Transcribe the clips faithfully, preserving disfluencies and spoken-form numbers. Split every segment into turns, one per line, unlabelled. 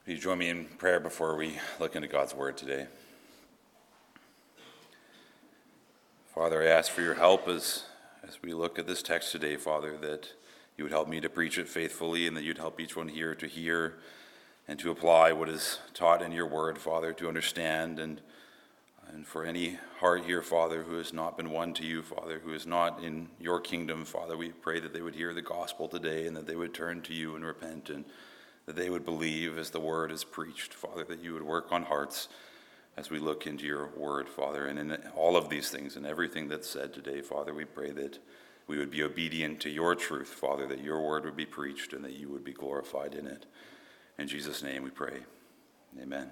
Will you join me in prayer before we look into God's word today? Father, I ask for your help as, as we look at this text today, Father, that you would help me to preach it faithfully and that you'd help each one here to hear and to apply what is taught in your word, Father, to understand. And, and for any heart here, Father, who has not been won to you, Father, who is not in your kingdom, Father, we pray that they would hear the gospel today and that they would turn to you and repent, and that they would believe as the word is preached, Father, that you would work on hearts as we look into your word, Father. And in all of these things and everything that's said today, Father, we pray that we would be obedient to your truth, Father, that your word would be preached and that you would be glorified in it. In Jesus' name we pray. Amen.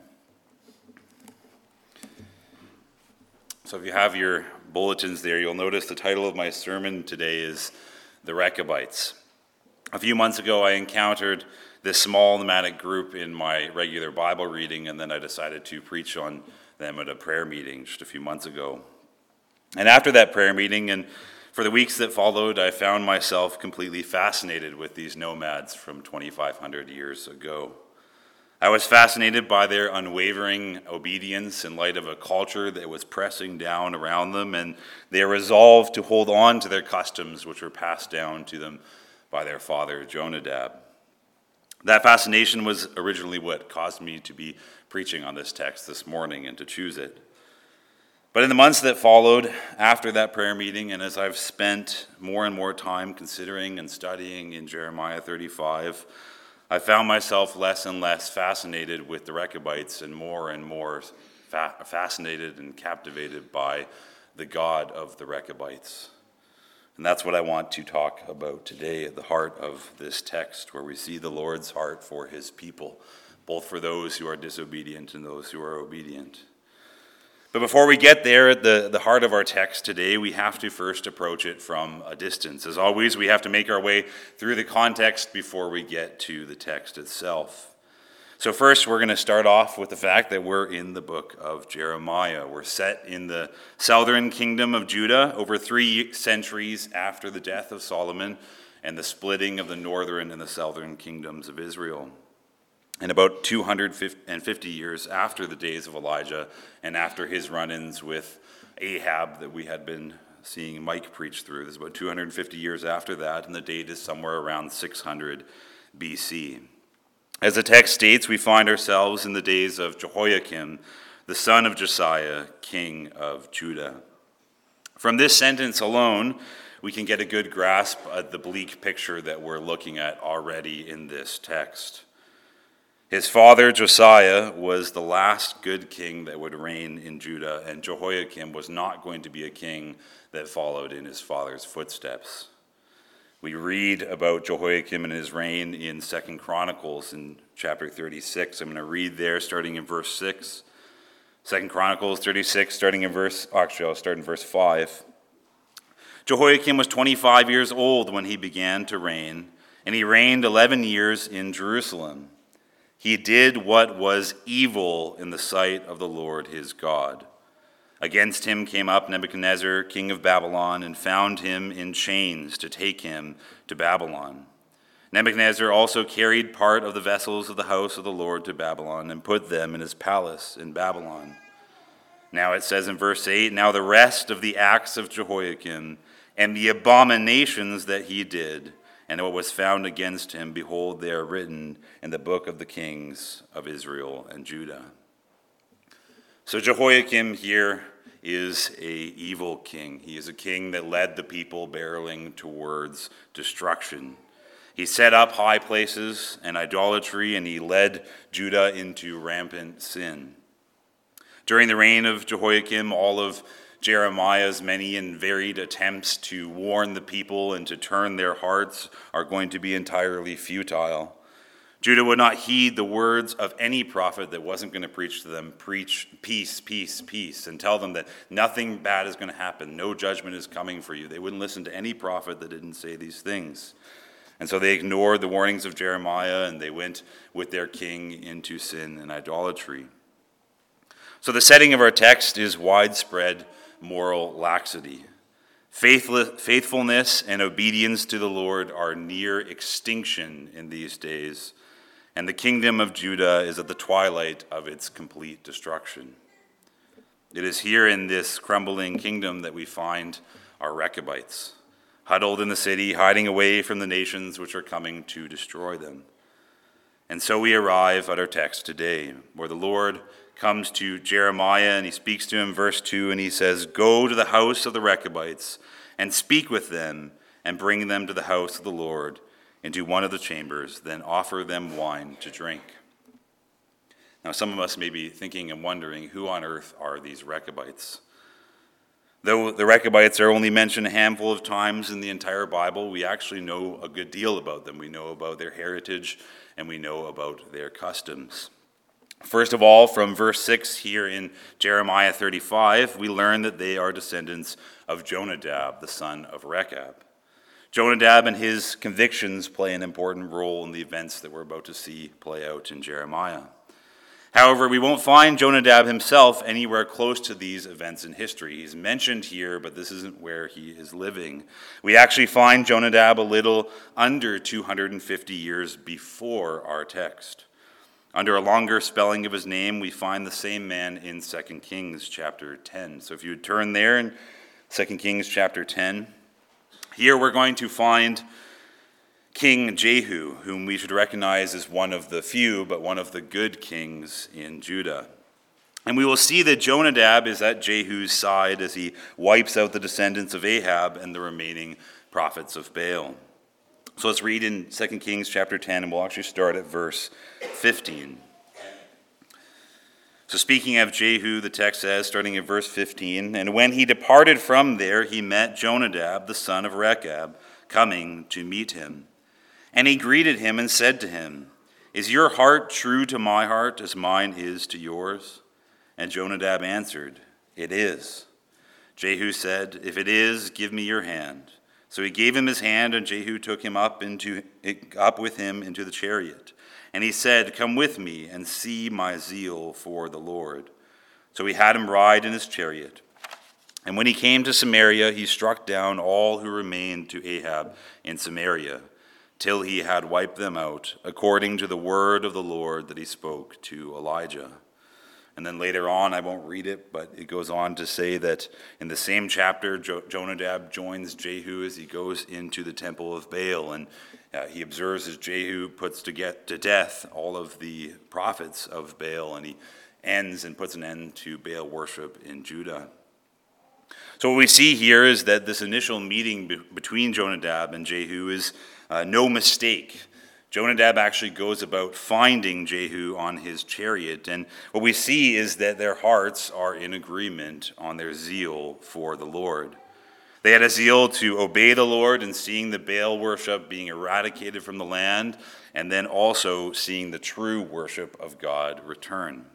So if you have your bulletins there, you'll notice the title of my sermon today is The Rechabites. A few months ago, I encountered this small nomadic group in my regular Bible reading, and then I decided to preach on them at a prayer meeting just a few months ago. And after that prayer meeting, and for the weeks that followed, I found myself completely fascinated with these nomads from twenty-five hundred years ago. I was fascinated by their unwavering obedience in light of a culture that was pressing down around them, and their resolve to hold on to their customs, which were passed down to them by their father, Jonadab. That fascination was originally what caused me to be preaching on this text this morning and to choose it. But in the months that followed after that prayer meeting, and as I've spent more and more time considering and studying in Jeremiah thirty-five, I found myself less and less fascinated with the Rechabites and more and more fa- fascinated and captivated by the God of the Rechabites. And that's what I want to talk about today at the heart of this text, where we see the Lord's heart for his people, both for those who are disobedient and those who are obedient. But before we get there at the, the heart of our text today, we have to first approach it from a distance. As always, we have to make our way through the context before we get to the text itself. So first, we're going to start off with the fact that we're in the book of Jeremiah. We're set in the southern kingdom of Judah over three centuries after the death of Solomon and the splitting of the northern and the southern kingdoms of Israel. And about two hundred fifty years after the days of Elijah and after his run-ins with Ahab that we had been seeing Mike preach through. There's about two hundred fifty years after that, and the date is somewhere around six hundred B C. As the text states, we find ourselves in the days of Jehoiakim, the son of Josiah, king of Judah. From this sentence alone, we can get a good grasp of the bleak picture that we're looking at already in this text. His father, Josiah, was the last good king that would reign in Judah, and Jehoiakim was not going to be a king that followed in his father's footsteps. We read about Jehoiakim and his reign in Second Chronicles in chapter thirty-six. I'm going to read there starting in verse six. Second Chronicles thirty-six, starting in verse, actually I'll start in verse five. Jehoiakim was twenty-five years old when he began to reign, and he reigned eleven years in Jerusalem. He did what was evil in the sight of the Lord his God. Against him came up Nebuchadnezzar, king of Babylon, and found him in chains to take him to Babylon. Nebuchadnezzar also carried part of the vessels of the house of the Lord to Babylon and put them in his palace in Babylon. Now it says in verse eight, now the rest of the acts of Jehoiakim and the abominations that he did, and what was found against him, behold, they are written in the book of the kings of Israel and Judah. So Jehoiakim here is an evil king. He is a king that led the people barreling towards destruction. He set up high places and idolatry, and he led Judah into rampant sin. During the reign of Jehoiakim, all of Jeremiah's many and varied attempts to warn the people and to turn their hearts are going to be entirely futile. Judah would not heed the words of any prophet that wasn't going to preach to them, preach peace, peace, peace, and tell them that nothing bad is going to happen. No judgment is coming for you. They wouldn't listen to any prophet that didn't say these things. And so they ignored the warnings of Jeremiah, and they went with their king into sin and idolatry. So the setting of our text is widespread moral laxity. Faithfulness and obedience to the Lord are near extinction in these days. and the kingdom of Judah is at the twilight of its complete destruction. It is here in this crumbling kingdom that we find our Rechabites, huddled in the city, hiding away from the nations which are coming to destroy them. And so we arrive at our text today, where the Lord comes to Jeremiah and he speaks to him, verse two, and he says, "Go to the house of the Rechabites and speak with them and bring them to the house of the Lord into one of the chambers, then offer them wine to drink." Now, some of us may be thinking and wondering, who on earth are these Rechabites? Though the Rechabites are only mentioned a handful of times in the entire Bible, we actually know a good deal about them. We know about their heritage and we know about their customs. First of all, from verse six here in Jeremiah thirty-five, we learn that they are descendants of Jonadab, the son of Rechab. Jonadab and his convictions play an important role in the events that we're about to see play out in Jeremiah. However, we won't find Jonadab himself anywhere close to these events in history. He's mentioned here, but this isn't where he is living. We actually find Jonadab a little under two hundred fifty years before our text. Under a longer spelling of his name, we find the same man in Second Kings chapter ten. So if you would turn there in Second Kings chapter ten, here we're going to find King Jehu, whom we should recognize as one of the few, but one of the good kings in Judah. And we will see that Jonadab is at Jehu's side as he wipes out the descendants of Ahab and the remaining prophets of Baal. So let's read in Second Kings chapter ten, and we'll actually start at verse fifteen. So speaking of Jehu, the text says, starting at verse fifteen, "And when he departed from there, he met Jonadab, the son of Rechab, coming to meet him. And he greeted him and said to him, 'Is your heart true to my heart as mine is to yours?' And Jonadab answered, 'It is.' Jehu said, 'If it is, give me your hand.' So he gave him his hand, and Jehu took him up into up with him into the chariot. And he said, 'Come with me and see my zeal for the Lord.' So he had him ride in his chariot. And when he came to Samaria, he struck down all who remained to Ahab in Samaria, till he had wiped them out, according to the word of the Lord that he spoke to Elijah." And then later on, I won't read it, but it goes on to say that in the same chapter, jo- Jonadab joins Jehu as he goes into the temple of Baal, and uh, he observes as Jehu puts to get to death all of the prophets of Baal, and he ends and puts an end to Baal worship in Judah. So what we see here is that this initial meeting be- between Jonadab and Jehu is uh, no mistake. Jonadab actually goes about finding Jehu on his chariot, and what we see is that their hearts are in agreement on their zeal for the Lord. They had a zeal to obey the Lord and seeing the Baal worship being eradicated from the land, and then also seeing the true worship of God return.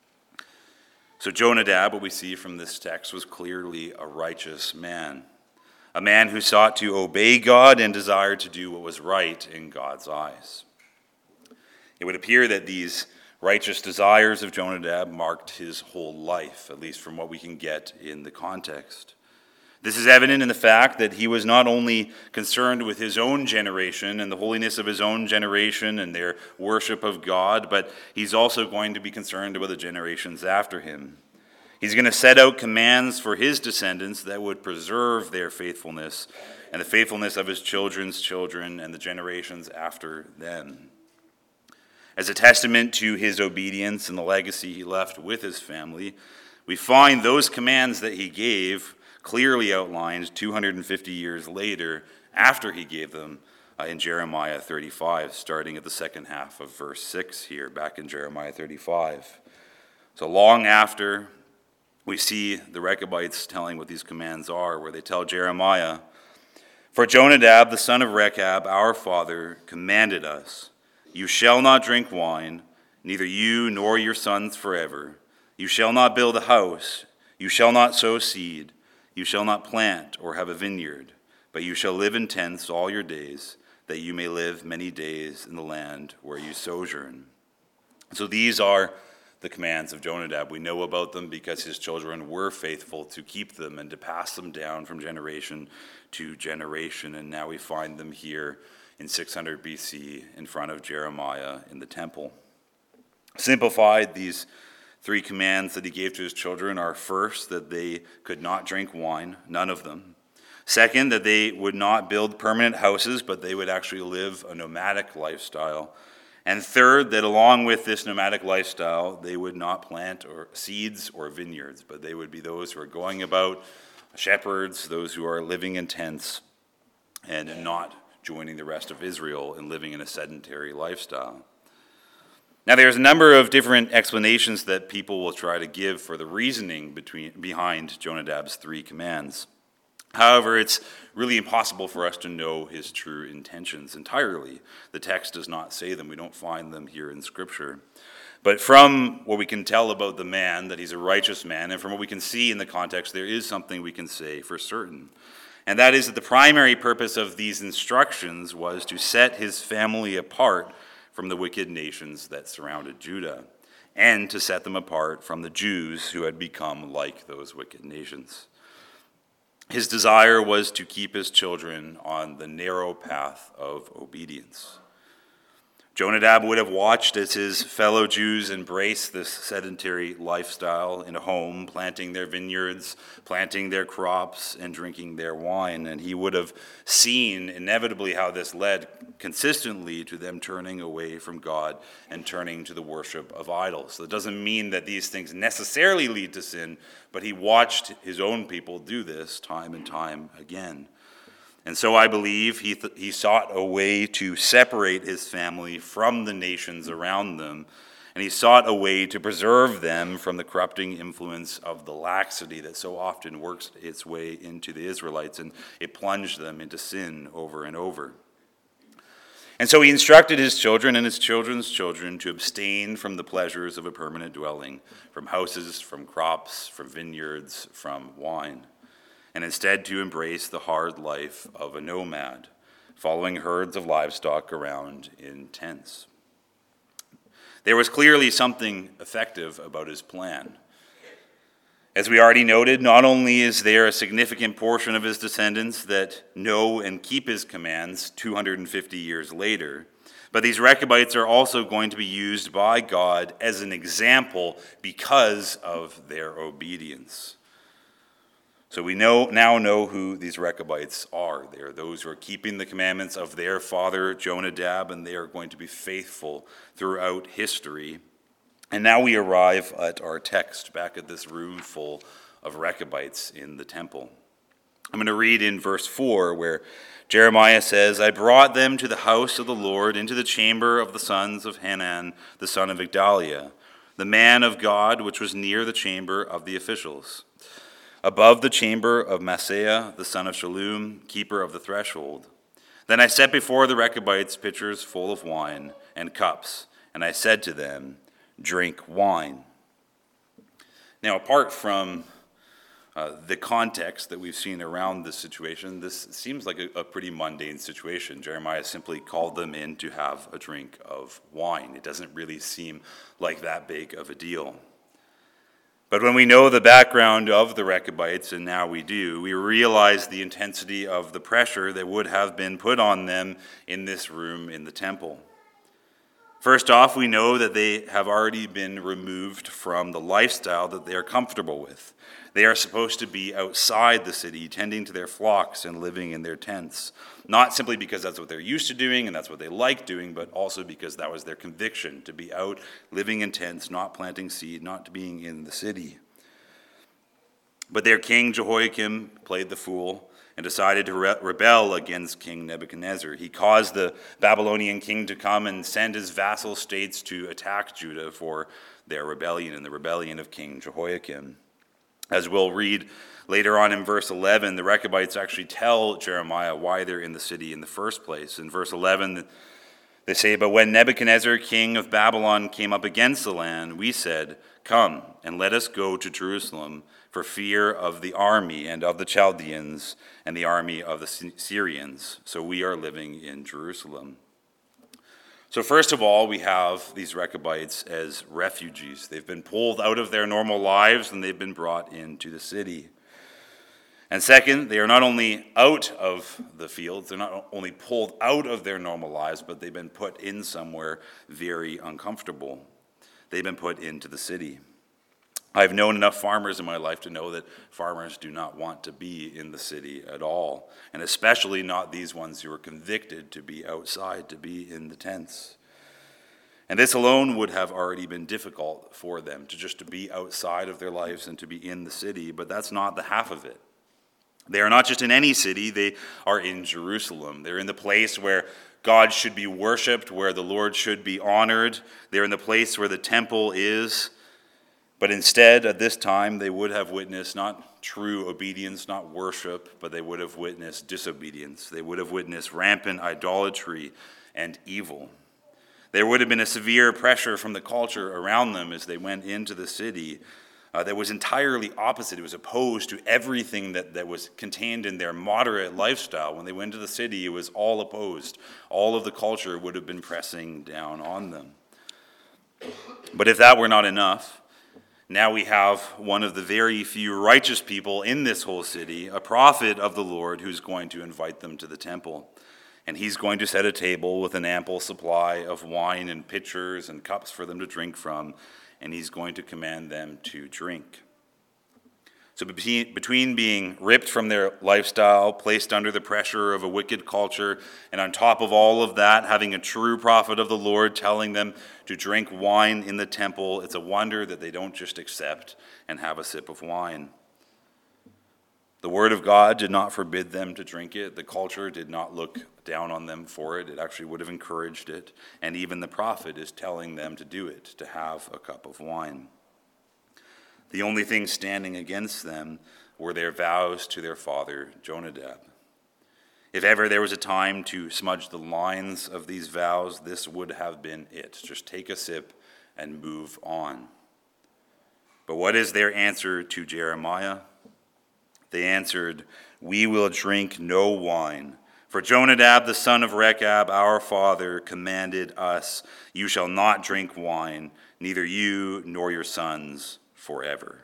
So Jonadab, what we see from this text, was clearly a righteous man. A man who sought to obey God and desired to do what was right in God's eyes. It would appear that these righteous desires of Jonadab marked his whole life, at least from what we can get in the context. This is evident in the fact that he was not only concerned with his own generation and the holiness of his own generation and their worship of God, but he's also going to be concerned about the generations after him. He's going to set out commands for his descendants that would preserve their faithfulness and the faithfulness of his children's children and the generations after them. As a testament to his obedience and the legacy he left with his family, we find those commands that he gave clearly outlined two hundred fifty years later after he gave them uh, in Jeremiah thirty-five, starting at the second half of verse six here, back in Jeremiah thirty-five. So long after, we see the Rechabites telling what these commands are, where they tell Jeremiah, "For Jonadab, the son of Rechab, our father, commanded us, 'You shall not drink wine, neither you nor your sons forever. You shall not build a house. You shall not sow seed. You shall not plant or have a vineyard, but you shall live in tents all your days, that you may live many days in the land where you sojourn.'" So these are the commands of Jonadab. We know about them because his children were faithful to keep them and to pass them down from generation to generation. And now we find them here in six hundred B C in front of Jeremiah in the temple. Simplified, these three commands that he gave to his children are: first, that they could not drink wine, none of them. Second, that they would not build permanent houses, but they would actually live a nomadic lifestyle. And third, that along with this nomadic lifestyle, they would not plant or seeds or vineyards, but they would be those who are going about, shepherds, those who are living in tents, and not joining the rest of Israel in living in a sedentary lifestyle. Now, there's a number of different explanations that people will try to give for the reasoning between, behind Jonadab's three commands. However, it's really impossible for us to know his true intentions entirely. The text does not say them. We don't find them here in Scripture. But from what we can tell about the man, that he's a righteous man, and from what we can see in the context, there is something we can say for certain. And that is that the primary purpose of these instructions was to set his family apart from the wicked nations that surrounded Judah, and to set them apart from the Jews who had become like those wicked nations. His desire was to keep his children on the narrow path of obedience. Jonadab would have watched as his fellow Jews embraced this sedentary lifestyle in a home, planting their vineyards, planting their crops, and drinking their wine. And he would have seen inevitably how this led consistently to them turning away from God and turning to the worship of idols. So it doesn't mean that these things necessarily lead to sin, but he watched his own people do this time and time again. And so I believe he th- he sought a way to separate his family from the nations around them, and he sought a way to preserve them from the corrupting influence of the laxity that so often works its way into the Israelites, and it plunged them into sin over and over. And so he instructed his children and his children's children to abstain from the pleasures of a permanent dwelling, from houses, from crops, from vineyards, from wine, and instead to embrace the hard life of a nomad, following herds of livestock around in tents. There was clearly something effective about his plan. As we already noted, not only is there a significant portion of his descendants that know and keep his commands two hundred fifty years later, but these Rechabites are also going to be used by God as an example because of their obedience. So we know now know who these Rechabites are. They are those who are keeping the commandments of their father Jonadab, and they are going to be faithful throughout history. And now we arrive at our text, back at this room full of Rechabites in the temple. I'm going to read in verse four where Jeremiah says, "I brought them to the house of the Lord, into the chamber of the sons of Hanan, the son of Igdaliah, the man of God, which was near the chamber of the officials, above the chamber of Maaseiah, the son of Shallum, keeper of the threshold. Then I set before the Rechabites pitchers full of wine and cups, and I said to them, 'Drink wine.'" Now, apart from uh, the context that we've seen around this situation, this seems like a, a pretty mundane situation. Jeremiah simply called them in to have a drink of wine. It doesn't really seem like that big of a deal. But when we know the background of the Rechabites, and now we do, we realize the intensity of the pressure that would have been put on them in this room in the temple. First off, we know that they have already been removed from the lifestyle that they are comfortable with. They are supposed to be outside the city, tending to their flocks and living in their tents, not simply because that's what they're used to doing and that's what they like doing, but also because that was their conviction, to be out living in tents, not planting seed, not being in the city. But their king Jehoiakim played the fool and decided to re- rebel against King Nebuchadnezzar. He caused the Babylonian king to come and send his vassal states to attack Judah for their rebellion and the rebellion of King Jehoiakim. As we'll read later on in verse eleven, the Rechabites actually tell Jeremiah why they're in the city in the first place. In verse eleven, they say, "But when Nebuchadnezzar, king of Babylon, came up against the land, we said, 'Come, and let us go to Jerusalem, for fear of the army and of the Chaldeans and the army of the Syrians. So we are living in Jerusalem.'" So first of all, we have these Rechabites as refugees. They've been pulled out of their normal lives and they've been brought into the city. And second, they are not only out of the fields, they're not only pulled out of their normal lives, but they've been put in somewhere very uncomfortable. They've been put into the city. I've known enough farmers in my life to know that farmers do not want to be in the city at all, and especially not these ones who are convicted to be outside, to be in the tents. And this alone would have already been difficult for them, to just to be outside of their lives and to be in the city, but that's not the half of it. They are not just in any city, they are in Jerusalem. They're in the place where God should be worshipped, where the Lord should be honored. They're in the place where the temple is. But instead, at this time, they would have witnessed not true obedience, not worship, but they would have witnessed disobedience. They would have witnessed rampant idolatry and evil. There would have been a severe pressure from the culture around them as they went into the city uh, that was entirely opposite. It was opposed to everything that, that was contained in their moderate lifestyle. When they went to the city, it was all opposed. All of the culture would have been pressing down on them. But if that were not enough, now we have one of the very few righteous people in this whole city, a prophet of the Lord, who's going to invite them to the temple. And he's going to set a table with an ample supply of wine and pitchers and cups for them to drink from, and he's going to command them to drink. So between being ripped from their lifestyle, placed under the pressure of a wicked culture, and on top of all of that, having a true prophet of the Lord telling them to drink wine in the temple, it's a wonder that they don't just accept and have a sip of wine. The word of God did not forbid them to drink it. The culture did not look down on them for it. It actually would have encouraged it. And even the prophet is telling them to do it, to have a cup of wine. The only thing standing against them were their vows to their father, Jonadab. If ever there was a time to smudge the lines of these vows, this would have been it. Just take a sip and move on. But what is their answer to Jeremiah? They answered, "We will drink no wine. For Jonadab, the son of Rechab, our father, commanded us, 'You shall not drink wine, neither you nor your sons forever.'"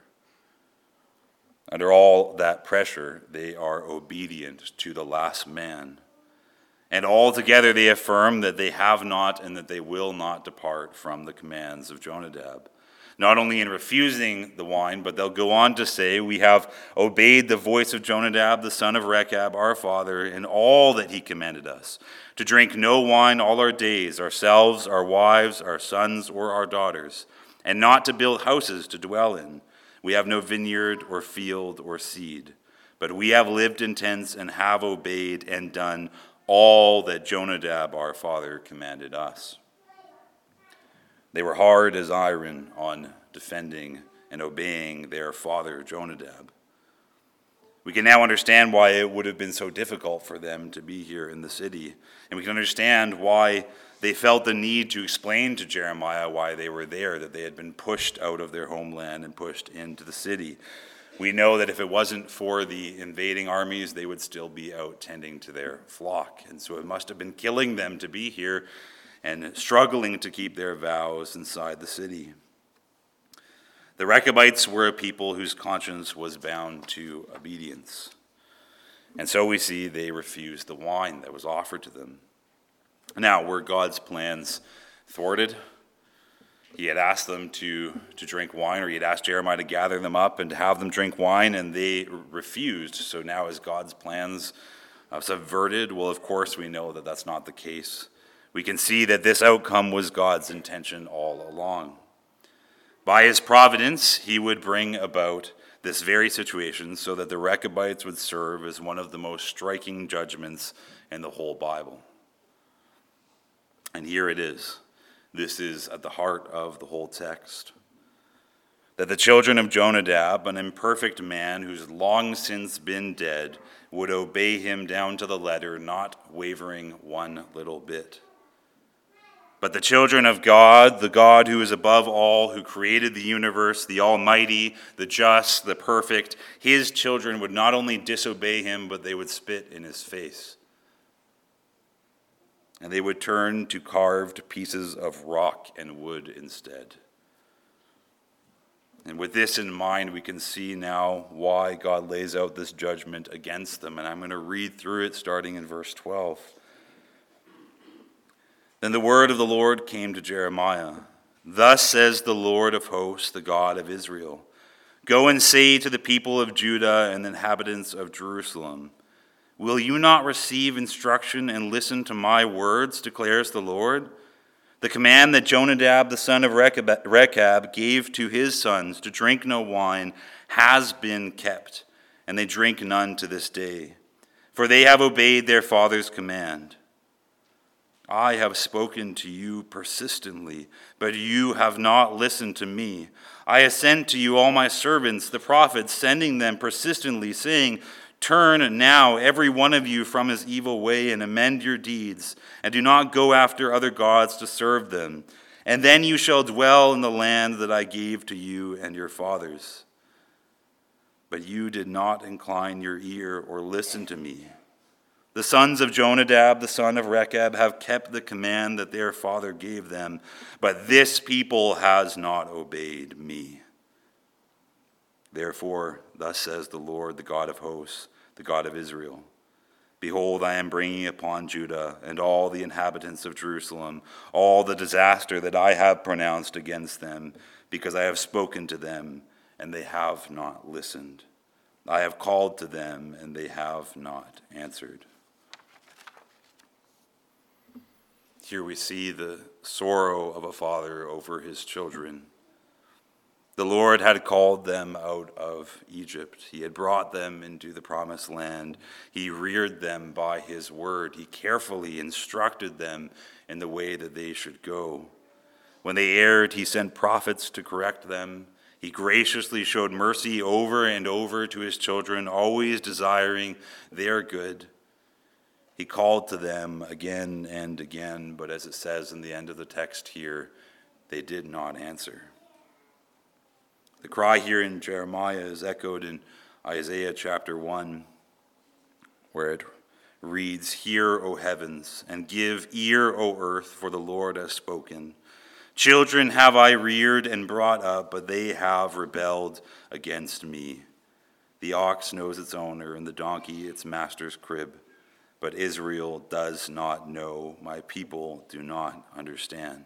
Under all that pressure, they are obedient to the last man. And altogether they affirm that they have not and that they will not depart from the commands of Jonadab. Not only in refusing the wine, but they'll go on to say, "We have obeyed the voice of Jonadab, the son of Rechab, our father, in all that he commanded us, to drink no wine all our days, ourselves, our wives, our sons, or our daughters, and not to build houses to dwell in. We have no vineyard or field or seed, but we have lived in tents and have obeyed and done all that Jonadab, our father, commanded us." They were hard as iron on defending and obeying their father Jonadab. We can now understand why it would have been so difficult for them to be here in the city. And we can understand why they felt the need to explain to Jeremiah why they were there, that they had been pushed out of their homeland and pushed into the city. We know that if it wasn't for the invading armies, they would still be out tending to their flock. And so it must have been killing them to be here and struggling to keep their vows inside the city. The Rechabites were a people whose conscience was bound to obedience. And so we see they refused the wine that was offered to them. Now, were God's plans thwarted? He had asked them to, to drink wine, or he had asked Jeremiah to gather them up and to have them drink wine, and they refused. So now is God's plans uh, subverted? Well, of course we know that that's not the case. We can see that this outcome was God's intention all along. By his providence, he would bring about this very situation so that the Rechabites would serve as one of the most striking judgments in the whole Bible. And here it is. This is at the heart of the whole text. That the children of Jonadab, an imperfect man who's long since been dead, would obey him down to the letter, not wavering one little bit. But the children of God, the God who is above all, who created the universe, the Almighty, the just, the perfect, his children would not only disobey him, but they would spit in his face. And they would turn to carved pieces of rock and wood instead. And with this in mind, we can see now why God lays out this judgment against them. And I'm going to read through it starting in verse twelve. Then the word of the Lord came to Jeremiah. Thus says the Lord of hosts, the God of Israel. Go and say to the people of Judah and the inhabitants of Jerusalem, will you not receive instruction and listen to my words, declares the Lord? The command that Jonadab the son of Rechab gave to his sons to drink no wine has been kept, and they drink none to this day, for they have obeyed their father's command. I have spoken to you persistently, but you have not listened to me. I have sent to you all my servants, the prophets, sending them persistently, saying, turn now, every one of you, from his evil way and amend your deeds, and do not go after other gods to serve them. And then you shall dwell in the land that I gave to you and your fathers. But you did not incline your ear or listen to me. The sons of Jonadab, the son of Rechab, have kept the command that their father gave them, but this people has not obeyed me. Therefore, thus says the Lord, the God of hosts, the God of Israel, behold, I am bringing upon Judah and all the inhabitants of Jerusalem all the disaster that I have pronounced against them, because I have spoken to them, and they have not listened. I have called to them, and they have not answered. Here we see the sorrow of a father over his children. The Lord had called them out of Egypt. He had brought them into the promised land. He reared them by his word. He carefully instructed them in the way that they should go. When they erred, he sent prophets to correct them. He graciously showed mercy over and over to his children, always desiring their good. He called to them again and again, but as it says in the end of the text here, they did not answer. The cry here in Jeremiah is echoed in Isaiah chapter one, where it reads, hear, O heavens, and give ear, O earth, for the Lord has spoken. Children have I reared and brought up, but they have rebelled against me. The ox knows its owner, and the donkey its master's crib. But Israel does not know, my people do not understand.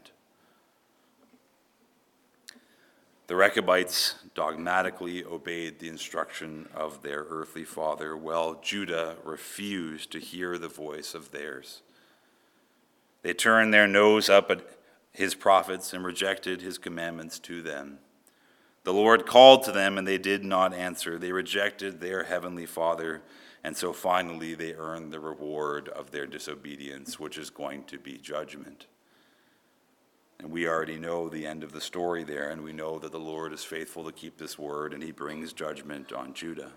The Rechabites dogmatically obeyed the instruction of their earthly father, while Judah refused to hear the voice of theirs. They turned their nose up at his prophets and rejected his commandments to them. The Lord called to them, and they did not answer. They rejected their heavenly Father, and so finally they earned the reward of their disobedience, which is going to be judgment. And we already know the end of the story there, and we know that the Lord is faithful to keep this word, and he brings judgment on Judah.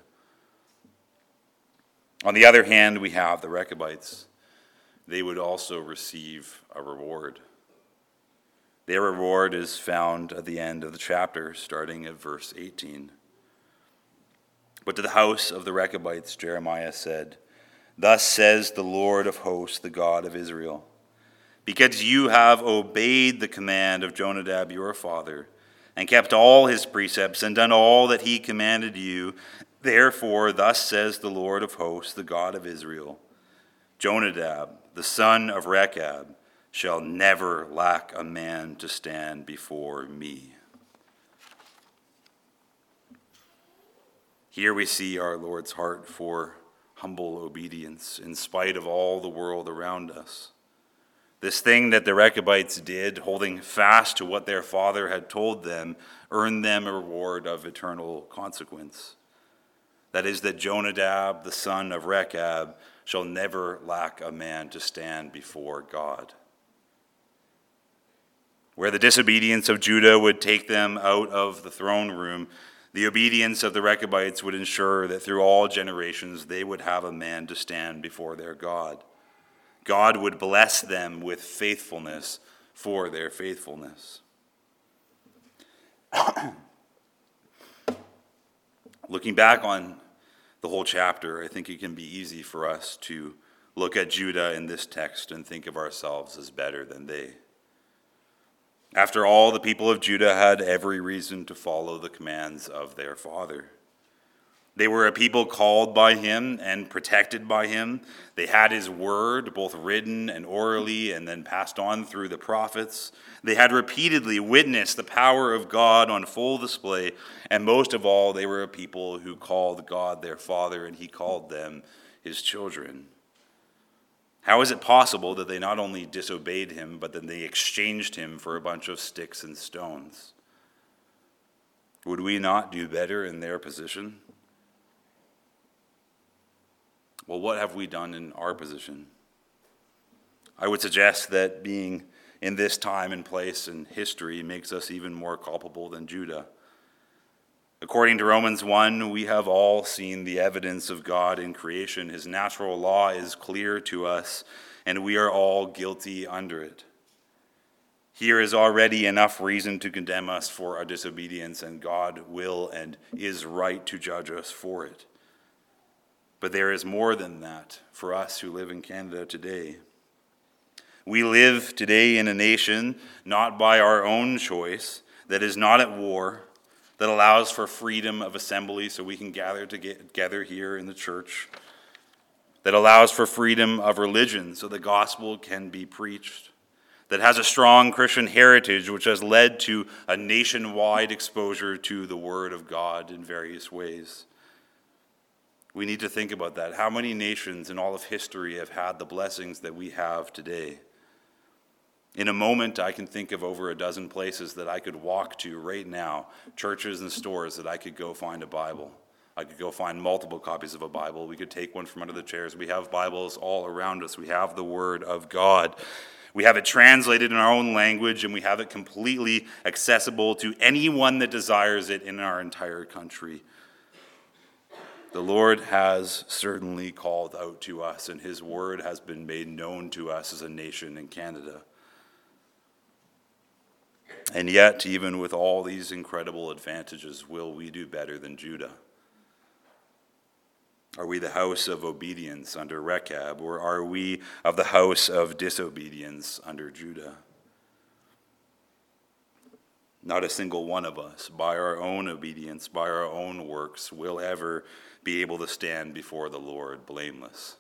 On the other hand, we have the Rechabites. They would also receive a reward. Their reward is found at the end of the chapter, starting at verse eighteen. But to the house of the Rechabites, Jeremiah said, thus says the Lord of hosts, the God of Israel, because you have obeyed the command of Jonadab your father, and kept all his precepts, and done all that he commanded you, therefore thus says the Lord of hosts, the God of Israel, Jonadab, the son of Rechab, shall never lack a man to stand before me. Here we see our Lord's heart for humble obedience in spite of all the world around us. This thing that the Rechabites did, holding fast to what their father had told them, earned them a reward of eternal consequence. That is, that Jonadab, the son of Rechab, shall never lack a man to stand before God. Where the disobedience of Judah would take them out of the throne room, the obedience of the Rechabites would ensure that through all generations they would have a man to stand before their God. God would bless them with faithfulness for their faithfulness. Looking back on the whole chapter, I think it can be easy for us to look at Judah in this text and think of ourselves as better than they. After all, the people of Judah had every reason to follow the commands of their father. They were a people called by him and protected by him. They had his word, both written and orally, and then passed on through the prophets. They had repeatedly witnessed the power of God on full display, and most of all, they were a people who called God their Father, and he called them his children. How is it possible that they not only disobeyed him, but that they exchanged him for a bunch of sticks and stones? Would we not do better in their position? Well, what have we done in our position? I would suggest that being in this time and place and history makes us even more culpable than Judah. According to Romans one, we have all seen the evidence of God in creation. His natural law is clear to us, and we are all guilty under it. Here is already enough reason to condemn us for our disobedience, and God will and is right to judge us for it. But there is more than that for us who live in Canada today. We live today in a nation not by our own choice, that is not at war, that allows for freedom of assembly so we can gather together here in the church, that allows for freedom of religion so the gospel can be preached, that has a strong Christian heritage which has led to a nationwide exposure to the Word of God in various ways. We need to think about that. How many nations in all of history have had the blessings that we have today? In a moment, I can think of over a dozen places that I could walk to right now, churches and stores that I could go find a Bible. I could go find multiple copies of a Bible. We could take one from under the chairs. We have Bibles all around us. We have the Word of God. We have it translated in our own language, and we have it completely accessible to anyone that desires it in our entire country. The Lord has certainly called out to us, and his word has been made known to us as a nation in Canada. And yet, even with all these incredible advantages, will we do better than Judah? Are we the house of obedience under Rechab, or are we of the house of disobedience under Judah? Not a single one of us, by our own obedience, by our own works, will ever be able to stand before the Lord blameless.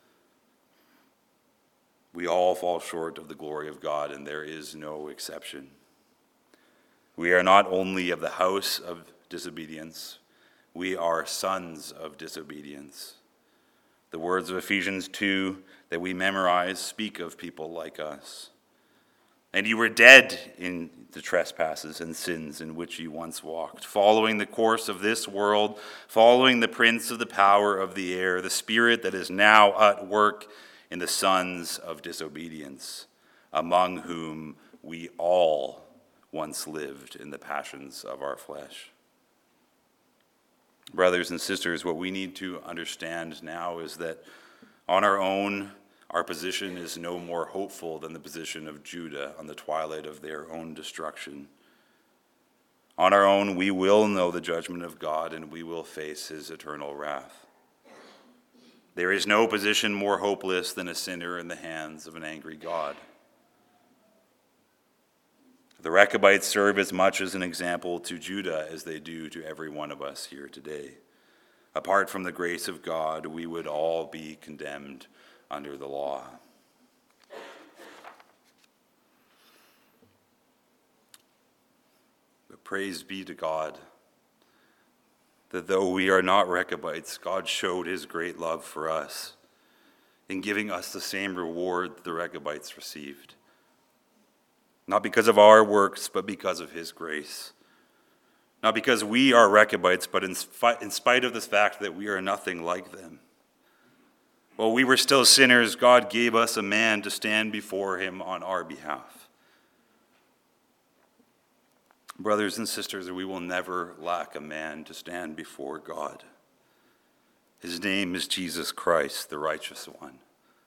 We all fall short of the glory of God, and there is no exception. We are not only of the house of disobedience, we are sons of disobedience. The words of Ephesians two that we memorize speak of people like us. And you were dead in the trespasses and sins in which you once walked, following the course of this world, following the prince of the power of the air, the spirit that is now at work in the sons of disobedience, among whom we all once lived in the passions of our flesh. Brothers and sisters, what we need to understand now is that on our own, our position is no more hopeful than the position of Judah on the twilight of their own destruction. On our own, we will know the judgment of God, and we will face his eternal wrath. There is no position more hopeless than a sinner in the hands of an angry God. The Rechabites serve as much as an example to Judah as they do to every one of us here today. Apart from the grace of God, we would all be condemned under the law. But praise be to God that though we are not Rechabites, God showed his great love for us in giving us the same reward the Rechabites received. Not because of our works, but because of his grace. Not because we are Rechabites, but in spite of the fact that we are nothing like them. While we were still sinners, God gave us a man to stand before him on our behalf. Brothers and sisters, we will never lack a man to stand before God. His name is Jesus Christ, the righteous one.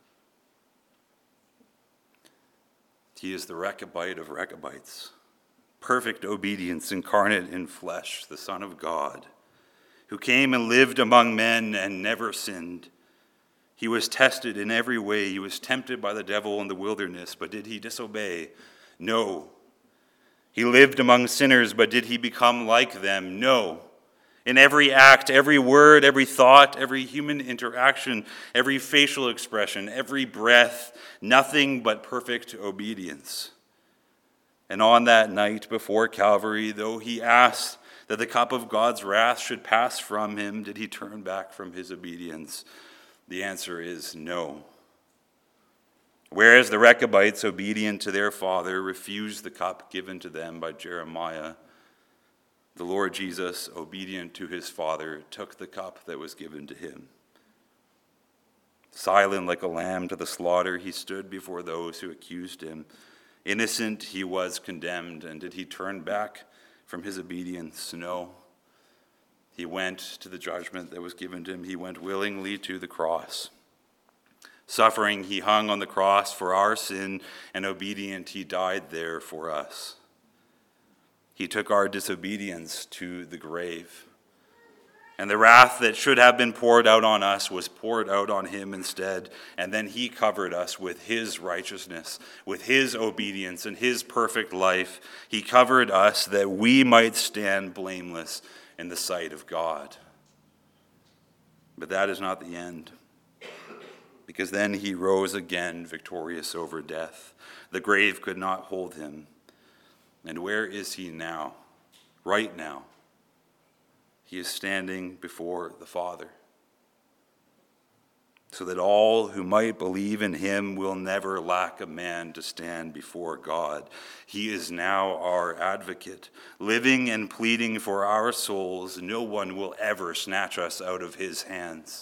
He is the Rechabite of Rechabites, perfect obedience incarnate in flesh, the Son of God, who came and lived among men and never sinned. He was tested in every way. He was tempted by the devil in the wilderness, but did he disobey? No. He lived among sinners, but did he become like them? No. In every act, every word, every thought, every human interaction, every facial expression, every breath, nothing but perfect obedience. And on that night before Calvary, though he asked that the cup of God's wrath should pass from him, did he turn back from his obedience? The answer is no. Whereas the Rechabites, obedient to their father, refused the cup given to them by Jeremiah, the Lord Jesus, obedient to his Father, took the cup that was given to him. Silent like a lamb to the slaughter, he stood before those who accused him. Innocent, he was condemned, and did he turn back from his obedience? No. He went to the judgment that was given to him. He went willingly to the cross. Suffering, he hung on the cross for our sin, and obedient, he died there for us. He took our disobedience to the grave. And the wrath that should have been poured out on us was poured out on him instead. And then he covered us with his righteousness, with his obedience and his perfect life. He covered us that we might stand blameless in the sight of God. But that is not the end. Because then he rose again, victorious over death. The grave could not hold him. And where is he now? Right now. He is standing before the Father. So that all who might believe in him will never lack a man to stand before God. He is now our advocate, living and pleading for our souls. No one will ever snatch us out of his hands.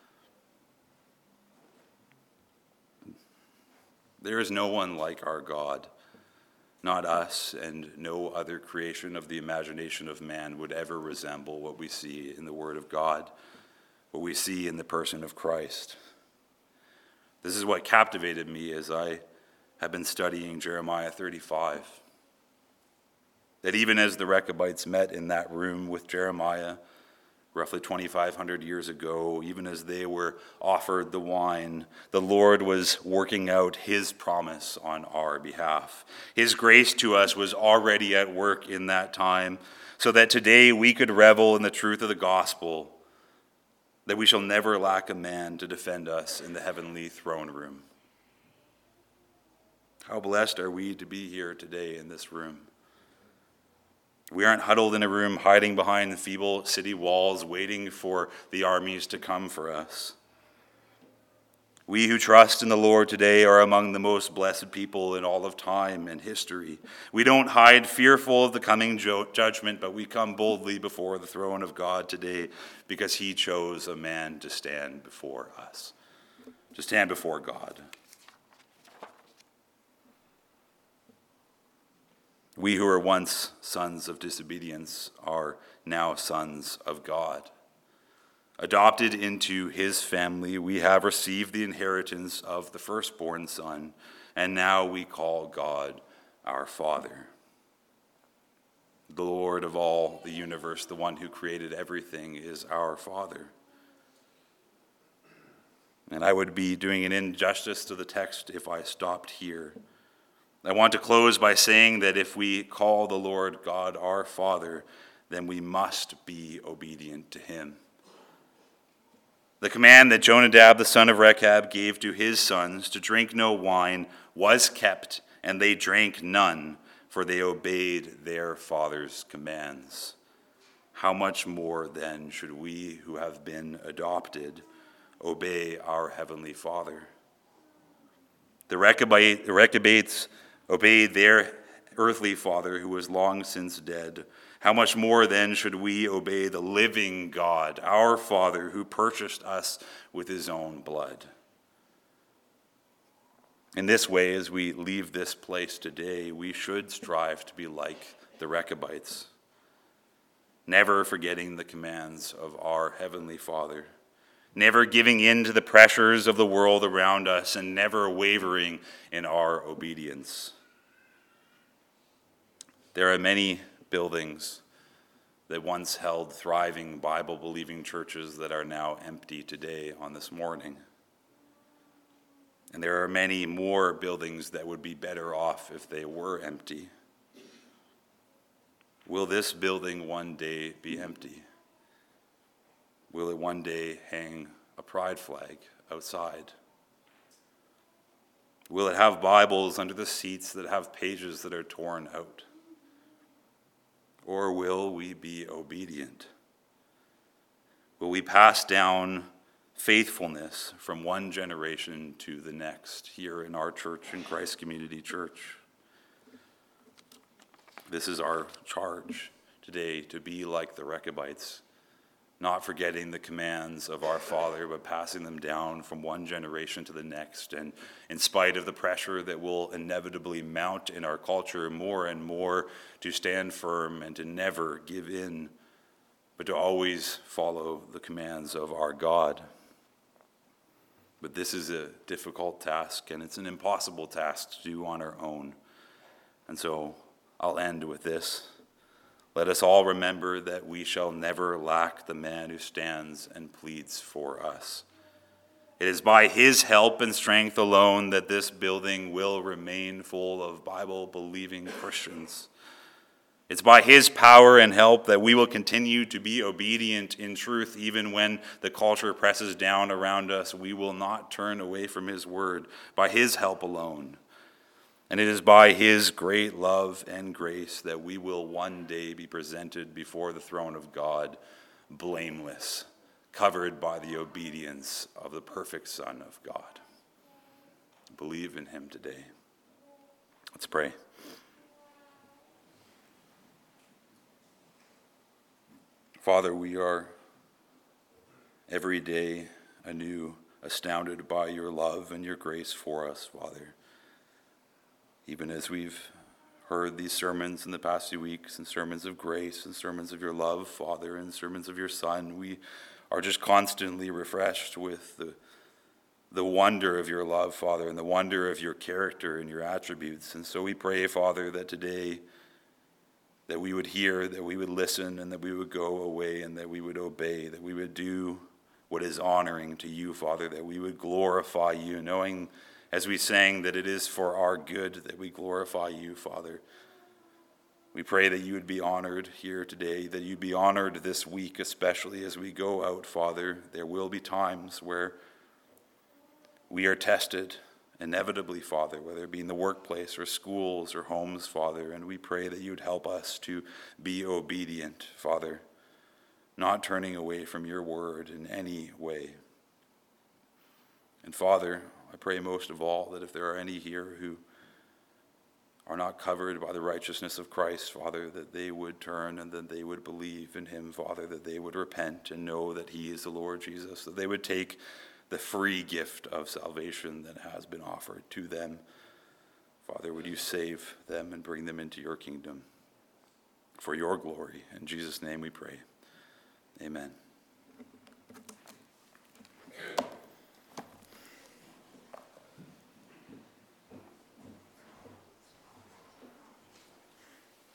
There is no one like our God. Not us, and no other creation of the imagination of man would ever resemble what we see in the Word of God, what we see in the person of Christ. This is what captivated me as I have been studying Jeremiah thirty-five. That even as the Rechabites met in that room with Jeremiah, roughly twenty-five hundred years ago, even as they were offered the wine, the Lord was working out his promise on our behalf. His grace to us was already at work in that time, so that today we could revel in the truth of the gospel, that we shall never lack a man to defend us in the heavenly throne room. How blessed are we to be here today in this room. We aren't huddled in a room hiding behind the feeble city walls waiting for the armies to come for us. We who trust in the Lord today are among the most blessed people in all of time and history. We don't hide fearful of the coming jo- judgment, but we come boldly before the throne of God today because he chose a man to stand before us, to stand before God. We who were once sons of disobedience are now sons of God. Adopted into his family, we have received the inheritance of the firstborn son, and now we call God our Father. The Lord of all the universe, the one who created everything, is our Father. And I would be doing an injustice to the text if I stopped here. I want to close by saying that if we call the Lord God our Father, then we must be obedient to him. The command that Jonadab, the son of Rechab, gave to his sons to drink no wine was kept, and they drank none, for they obeyed their father's commands. How much more then should we who have been adopted obey our heavenly Father? The Rechabite, the Rechabites obeyed their earthly father who was long since dead. How much more then should we obey the living God, our Father, who purchased us with his own blood? In this way, as we leave this place today, we should strive to be like the Rechabites, never forgetting the commands of our heavenly Father, never giving in to the pressures of the world around us, and never wavering in our obedience. There are many buildings that once held thriving Bible-believing churches that are now empty today on this morning. And there are many more buildings that would be better off if they were empty. will this building one day be empty? Will it one day hang a pride flag outside? Will it have Bibles under the seats that have pages that are torn out? Or will we be obedient? Will we pass down faithfulness from one generation to the next here in our church, in Christ Community Church? This is our charge today, to be like the Rechabites, not forgetting the commands of our Father, but passing them down from one generation to the next. And in spite of the pressure that will inevitably mount in our culture, more and more to stand firm and to never give in, but to always follow the commands of our God. But this is a difficult task, and it's an impossible task to do on our own. And so I'll end with this. Let us all remember that we shall never lack the man who stands and pleads for us. It is by his help and strength alone that this building will remain full of Bible-believing Christians. It's by his power and help that we will continue to be obedient in truth, even when the culture presses down around us. We will not turn away from his word, by his help alone. And it is by his great love and grace that we will one day be presented before the throne of God, blameless, covered by the obedience of the perfect Son of God. Believe in him today. Let's pray. Father, we are every day anew astounded by your love and your grace for us, Father. Even as we've heard these sermons in the past few weeks, and sermons of grace, and sermons of your love, Father, and sermons of your Son, we are just constantly refreshed with the, the wonder of your love, Father, and the wonder of your character and your attributes. And so we pray, Father, that today that we would hear, that we would listen, and that we would go away, and that we would obey, that we would do what is honoring to you, Father, that we would glorify you, knowing as we sang that it is for our good that we glorify you, Father. We pray that you would be honored here today, that you'd be honored this week, especially as we go out, Father. There will be times where we are tested, inevitably, Father, whether it be in the workplace or schools or homes, Father, and we pray that you would help us to be obedient, Father, not turning away from your word in any way. And Father, I pray most of all that if there are any here who are not covered by the righteousness of Christ, Father, that they would turn and that they would believe in him, Father, that they would repent and know that he is the Lord Jesus, that they would take the free gift of salvation that has been offered to them. Father, would you save them and bring them into your kingdom for your glory? In Jesus' name we pray. Amen.